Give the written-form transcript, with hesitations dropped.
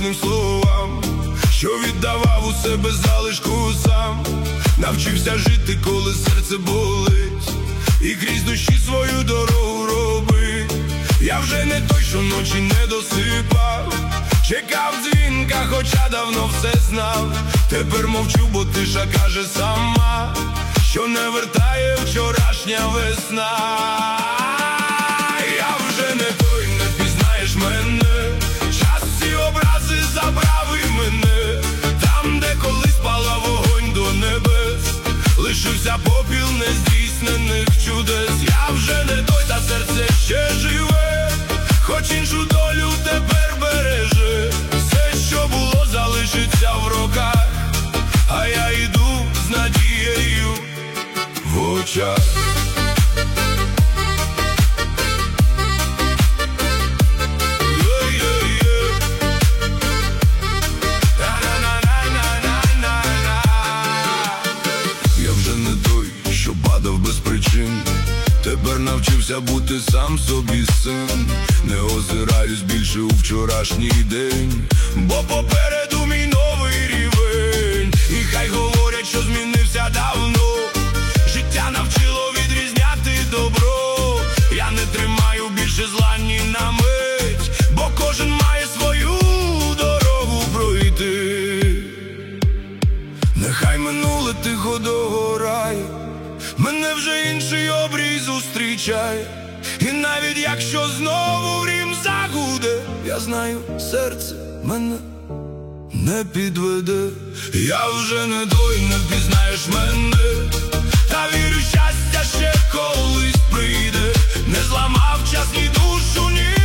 кожним словам, що віддавав у себе залишку сам. Навчився жити, коли серце болить, і крізь душі свою дорогу робить. Я вже не той, що ночі не досипав, чекав дзвінка, хоча давно все знав. Тепер мовчу, бо тиша каже сама, що не вертає вчорашня весна. Я вже не той, не пізнаєш мене, час ці образи забрав і мене. Там, де колись палав вогонь до небес, лишився попіл нездійснених чудес. Я вже не той, та серце ще живе, хоч іншу долю тепер береже. Все, що було, залишиться в роках, а я йду з надією в очах. Я вже не той, що падав без причин, тепер навчився бути сам собі син. Не озираюсь більше у вчорашній день, бо попереду мій новий рівень. І хай говорять, що змінився давно, життя навчило відрізняти добро. Я не тримаю більше зла ні на мить, бо кожен має свою дорогу пройти. Нехай минуле тихо догорає, мене вже інший обрій зустрічає. І навіть якщо знову грім загуде, я знаю, серце мене не підведе. Я вже не той, не впізнаєш мене, та вірю, щастя ще колись прийде. Не зламав час ні душу, ні